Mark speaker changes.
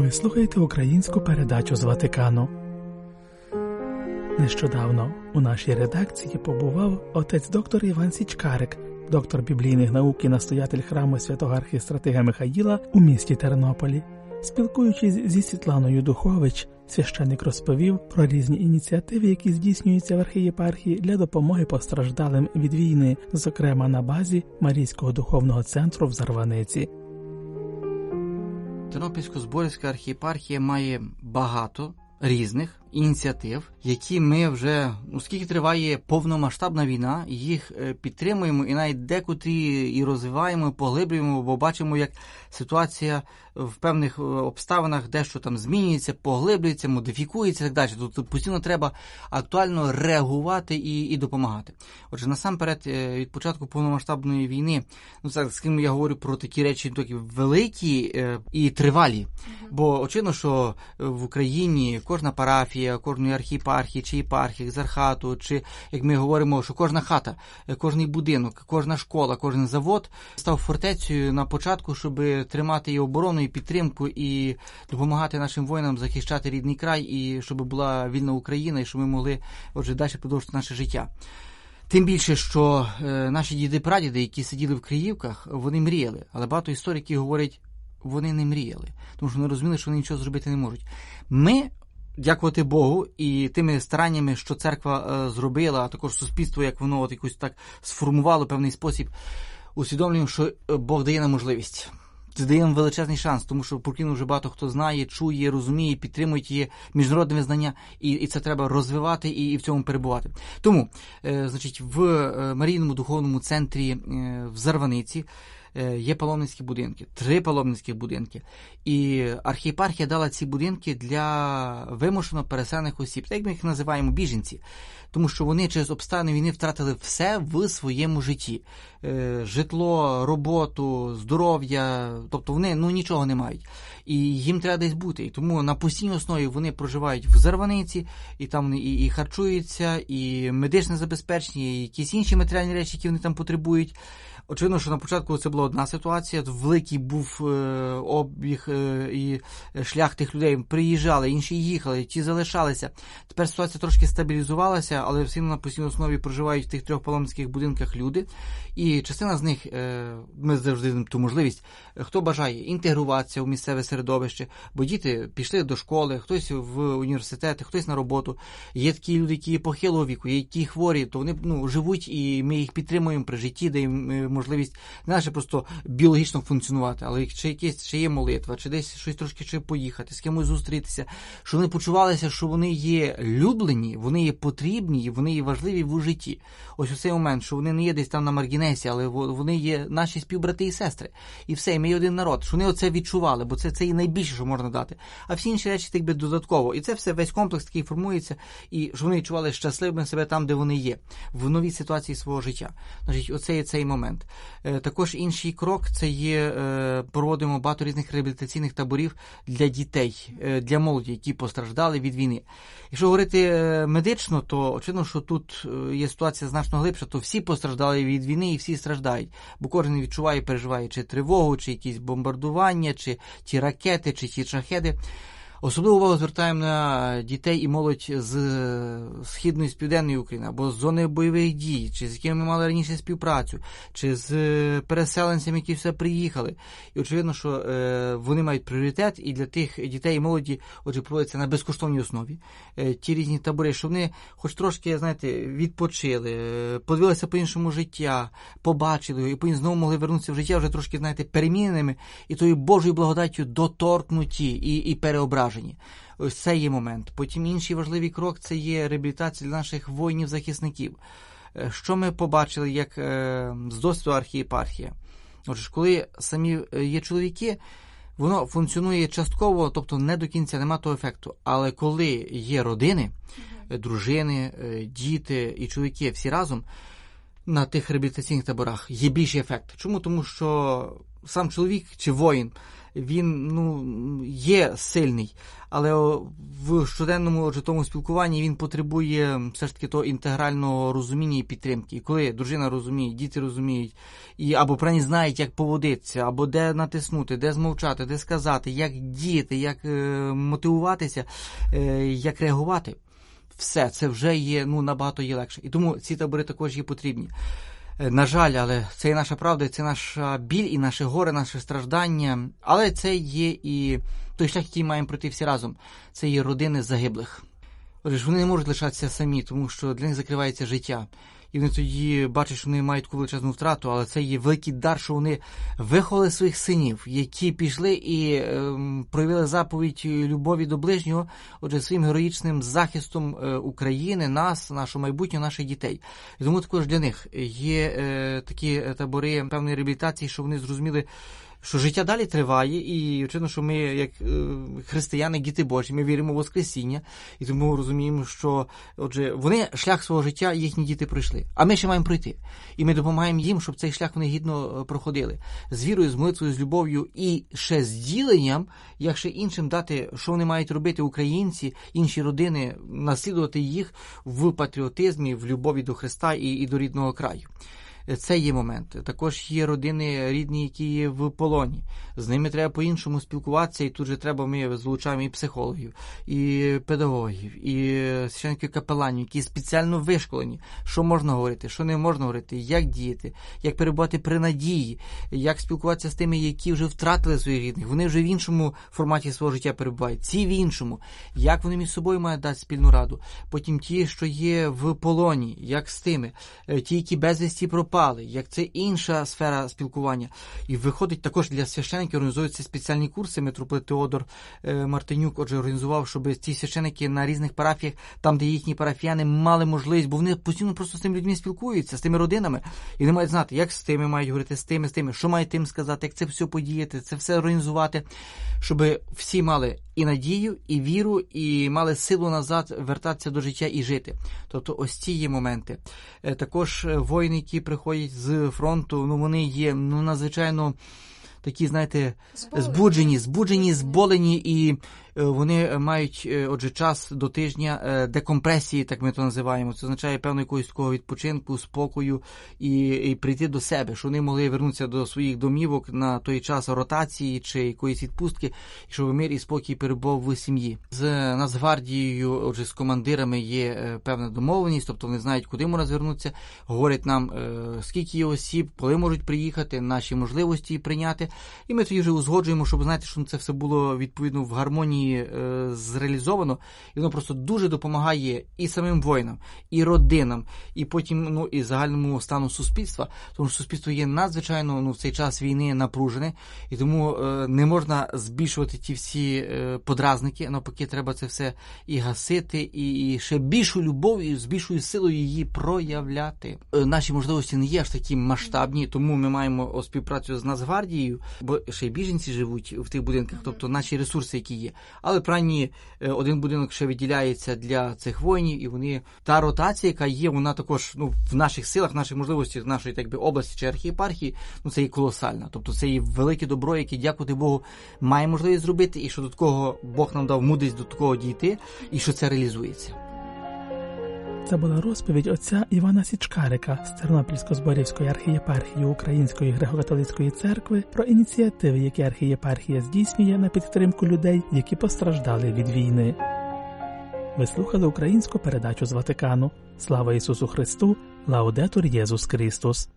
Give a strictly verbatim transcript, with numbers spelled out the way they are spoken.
Speaker 1: Ви слухаєте українську передачу з Ватикану. Нещодавно у нашій редакції побував отець доктор Іван Січкарик, доктор біблійних наук і настоятель храму святого архістратига Михаїла у місті Тернополі. Спілкуючись зі Світланою Духович, священник розповів про різні ініціативи, які здійснюються в архієпархії для допомоги постраждалим від війни, зокрема на базі Марійського духовного центру в Зарваниці.
Speaker 2: Тернопільсько-Зборівська архієпархія має багато різних ініціатив, які ми вже, оскільки триває повномасштабна війна, їх підтримуємо і навіть декотрі і розвиваємо, поглиблюємо, бо бачимо, як ситуація в певних обставинах дещо там змінюється, поглиблюється, модифікується і так далі. Тут постійно треба актуально реагувати і, і допомагати. Отже, насамперед, від початку повномасштабної війни, ну це, з ким я говорю про такі речі такі великі е, і тривалі. Mm-hmm. Бо очевидно, що в Україні кожна парафія, кожної архієпархії, чи єпархії, екзархату, чи, як ми говоримо, що кожна хата, кожний будинок, кожна школа, кожен завод став фортецею на початку, щоб тримати і оборону, і підтримку, і допомагати нашим воїнам захищати рідний край, і щоб була вільна Україна, і щоб ми могли, отже, далі продовжити наше життя. Тим більше, що е, наші діди-прадіди, які сиділи в Криївках, вони мріяли, але багато істориків говорять, вони не мріяли, тому що вони розуміли, що вони нічого зробити не можуть. Ми, дякувати Богу, і тими стараннями, що церква е, зробила, а також суспільство, як воно от якось так сформувало певний спосіб, усвідомлюємо, що Бог дає нам можливість. Це дає нам величезний шанс, тому що про Україну вже багато хто знає, чує, розуміє, підтримує її міжнародне визнання, і, і це треба розвивати і, і в цьому перебувати. Тому, е, значить, в е, Марійному духовному центрі е, в Зарваниці є паломницькі будинки, три паломницькі будинки. І архієпархія дала ці будинки для вимушено переселених осіб, так як ми їх називаємо біженці. Тому що вони через обставини війни втратили все в своєму житті. Е, житло, роботу, здоров'я, тобто вони ну, нічого не мають. І їм треба десь бути. І тому на постійній основі вони проживають в Зарваниці, і там вони і, і харчуються, і медичне забезпечення, і якісь інші матеріальні речі, які вони там потребують. Очевидно, що на початку це була одна ситуація, великий був е, обіг е, і шлях тих людей. Приїжджали, інші їхали, ті залишалися. Тепер ситуація трошки стабілізувалася, але всі на постійній основі проживають в тих трьох паломницьких будинках люди. І частина з них, е, ми завжди даємо ту можливість, хто бажає інтегруватися в місцеве середовище, бо діти пішли до школи, хтось в університет, хтось на роботу. Є такі люди, які похилого віку, є які хворі, то вони ну, живуть, і ми їх підтримуємо при житті, даємо можливість не лише просто біологічно функціонувати, але чи якесь, чи є молитва, чи десь щось трошки чи поїхати, з кимось зустрітися, щоб вони почувалися, що вони є люблені, вони є потрібні, вони є важливі в житті. Ось у цей момент, що вони не є десь там на маргінесі, але вони є наші співбрати і сестри. І все, і ми є один народ, що вони оце відчували, бо це, це і найбільше, що можна дати. А всі інші речі так би додатково. І це все, весь комплекс такий формується, і що вони відчували щасливими себе там, де вони є, в новій ситуації свого життя. Значить, оце є цей момент. Також інший крок – це є, проводимо багато різних реабілітаційних таборів для дітей, для молоді, які постраждали від війни. Якщо говорити медично, то очевидно, що тут є ситуація значно глибша, то всі постраждали від війни і всі страждають, бо кожен відчуває, переживає чи тривогу, чи якісь бомбардування, чи ті ракети, чи ті шахеди. Особливу увагу звертаємо на дітей і молодь з Східної, з Південної України, або з зони бойових дій, чи з якими ми мали раніше співпрацю, чи з переселенцями, які все приїхали. І очевидно, що е, вони мають пріоритет, і для тих дітей і молоді, отже, проводяться на безкоштовній основі е, ті різні табори, щоб вони хоч трошки, знаєте, відпочили, е, подивилися по-іншому життя, побачили його, і потім знову могли вернутися в життя вже трошки, знаєте, переміненими, і тою Божою благодаттю доторкнуті і, і переображені. Ось це є момент. Потім інший важливий крок – це є реабілітація для наших воїнів-захисників. Що ми побачили, як е, з досвіду архієпархія? Отже, коли самі є чоловіки, воно функціонує частково, тобто не до кінця, нема того ефекту. Але коли є родини, дружини, діти і чоловіки всі разом, на тих реабілітаційних таборах є більший ефект. Чому? Тому що сам чоловік чи воїн, він ну, є сильний, але в щоденному отже, тому спілкуванні він потребує все ж таки того інтегрального розуміння і підтримки. І коли дружина розуміє, діти розуміють, і або принаймні знають, як поводитися, або де натиснути, де змовчати, де сказати, як діяти, як е, мотивуватися, е, як реагувати, все, це вже є, ну, набагато є легше. І тому ці табори також є потрібні. На жаль, але це і наша правда, це наша біль, і наше горе, наше страждання. Але це є і той шлях, який маємо пройти всі разом. Це є родини загиблих. Отже, вони не можуть лишатися самі, тому що для них закривається життя. І вони тоді бачать, що вони мають таку величезну втрату, але це є великий дар, що вони виховали своїх синів, які пішли і е, проявили заповідь любові до ближнього, отже, своїм героїчним захистом е, України, нас, нашого майбутнього, наших дітей. І тому також для них є е, такі табори певної реабілітації, що вони зрозуміли, що життя далі триває, і очевидно, що ми, як е, християни, діти Божі, ми віримо в Воскресіння, і тому розуміємо, що, отже, вони шлях свого життя, їхні діти пройшли, а ми ще маємо пройти. І ми допомагаємо їм, щоб цей шлях вони гідно проходили. З вірою, з молитвою, з любов'ю і ще з діленням, як ще іншим дати, що вони мають робити українці, інші родини, наслідувати їх в патріотизмі, в любові до Христа і, і до рідного краю. Це є момент. Також є родини рідні, які є в полоні. З ними треба по-іншому спілкуватися, і тут же треба, ми залучаємо і психологів, і педагогів, і священників капеланів, які спеціально вишколені, що можна говорити, що не можна говорити, як діяти, як перебувати при надії, як спілкуватися з тими, які вже втратили своїх рідних. Вони вже в іншому форматі свого життя перебувають, ці в іншому. Як вони між собою мають дати спільну раду. Потім ті, що є в полоні, як з тими. Ті, які безвісті пропали, як це інша сфера спілкування. І виходить також для священиків, організуються спеціальні курси. Митрополит Теодор Мартинюк, отже, організував, щоб ці священики на різних парафіях, там, де їхні парафіяни мали можливість, бо вони постійно просто з тими людьми спілкуються, з тими родинами, і вони мають знати, як з тими мають говорити, з тими, з тими, що мають тим сказати, як це все подіяти, це все організувати, щоб всі мали і надію, і віру, і мали силу назад вертатися до життя і жити. Тобто ось ці є моменти. Також воїни, які приходять з фронту, ну вони є ну надзвичайно такі, знаєте, збуджені, збуджені, зболені, і вони мають, отже, час до тижня декомпресії, так ми то називаємо. Це означає певного якогось такого відпочинку, спокою і, і прийти до себе, що вони могли вернутися до своїх домівок на той час ротації чи якоїсь відпустки, і щоб мир і спокій перебував в сім'ї. З Нацгвардією, отже, з командирами є певна домовленість, тобто вони знають, куди можна звернутися, говорять нам, скільки є осіб, коли можуть приїхати, наші можливості прийняти, і ми тоді вже узгоджуємо, щоб, знаєте, що це все було відповідно в гармонії зреалізовано, і воно просто дуже допомагає і самим воїнам, і родинам, і потім, ну, і загальному стану суспільства, тому що суспільство є надзвичайно, ну, в цей час війни напружене, і тому е, не можна збільшувати ті всі е, подразники, навпаки, треба це все і гасити, і, і ще більшу любов, і з більшою силою її проявляти. Е, наші можливості не є аж такі масштабні, тому ми маємо співпрацю з Нацгвардією, бо ще й біженці живуть в тих будинках, тобто наші ресурси, які є. Але принаймні один будинок ще виділяється для цих воїнів, і вони, та ротація, яка є, вона також, ну, в наших силах, в наших можливостях, в нашої, так би, області чи архієпархії, ну, це є колосальна. Тобто це є велике добро, яке, дякувати Богу, має можливість зробити, і що до такого Бог нам дав мудрість до такого дійти, і що це реалізується.
Speaker 1: Це була розповідь отця Івана Січкарика з Тернопільсько-Зборівської архієпархії Української греко-католицької церкви про ініціативи, які архієпархія здійснює на підтримку людей, які постраждали від війни. Ви слухали українську передачу з Ватикану. Слава Ісусу Христу! Лаудетур Єсус Христос!